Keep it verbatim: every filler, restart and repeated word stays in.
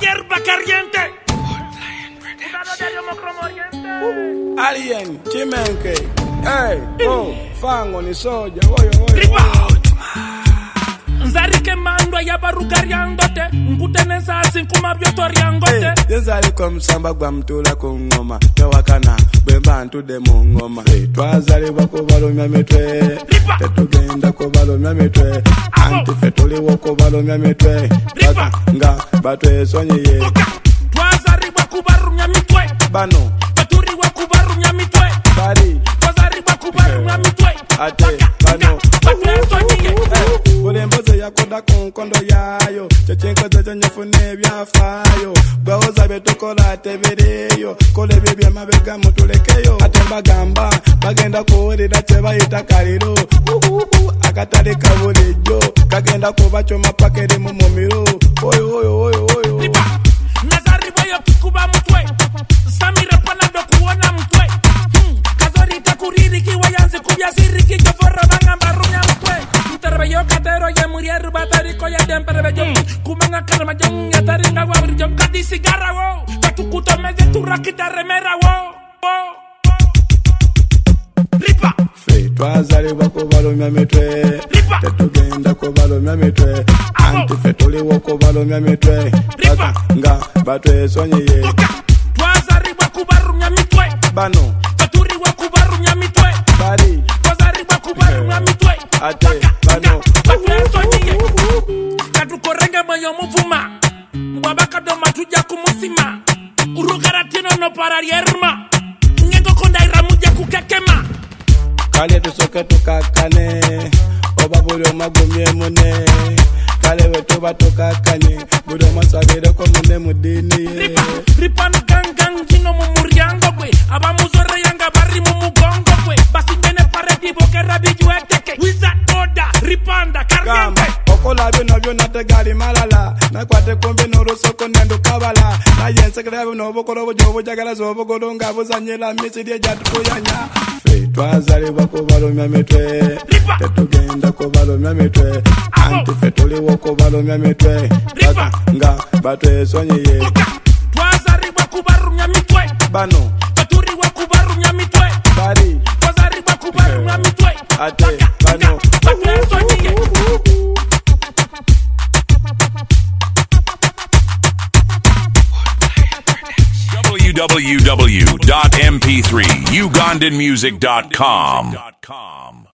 hierba caliente. Alien, Chimenke, hey, oh, fango ni soja, oyo, oyo, oyo. Nzari kemando ya barukariandote, nkuteneza sinkuma byotoriangote. Hey, nzari kwa msamba kwa mtula kungoma, tewakana, bebantu de mungoma. Hey, twazali wako balomya mitwe, tetugenda ko balomya mitwe, antifetuli wako balomya mitwe, baka nga batwe sonyiye. Twazali wako balomya mitwe, bano, teturi wako balomya mitwe, bari, twazali wako balomya mitwe, ate, bano, batwe sonyiye. Bulemboze yakoda kunkondo yayo Chechenkoze chenyefune byafayo Gwaoza betukola tebereyo Kole bibya mabega mutulekeyo Atemba gamba bagenda kuwulira chebayita kaliro Uhuhu akatali kabulijo Kagenda kubacho mapakeri mu mumiro Oyo oyo oyo oyo Lipa Nazari boyo kikuba mutwe Samira panado kuona mutwe hmm. Kazori takuriri kiwayanzi kubya siriki Joforo banga barunya mutwe Yo katero ya murier batariko ya dempere yo kumanga karma jong ya taringa wa jong kadi sigara wo katukuto meze turakita remera wo Lipa fe twazali wako balomya mitwe tetugenda ko balomya mitwe antifetuli wako balomya mitwe Lipa nga batwe sonyiye twazali wako balomya mitwe bano taturi wako balomya mitwe bari twazali wako balomya mitwe ate bano katukorenge moyo muvuma mbwabaka do matuja kumusima urugaratino no pararierma ngengo kondaira muja kukekema kale tusoke tukakane obabuli omagumye mune kale wetuba tukakanye buli omasabire ko mune mudini ye ripan gangang jino mumuriango gwe abamuzore yanga bari mumugongo gwe basingene paredi bokera bijueteke wizard order ripanda kargamba okola bino byona tegali malala nakwate kumbi n'orusoko nendo kabala naye nsekera bino obukolo bujobo jagala zobugolo nga buzanyira misiri ejatukuyanya fe twazalibwa ko balomya mitwe tetugenda ko balomya mitwe antifetuli woko balomya mitwe baka nga batwe sonyiye twazalibwa ko balomya mitwe bano teturi woko balomya mitwe bari twazalibwa ko balomya mitwe ate bano batwe sonyiye w w w dot m p three ugandan music dot com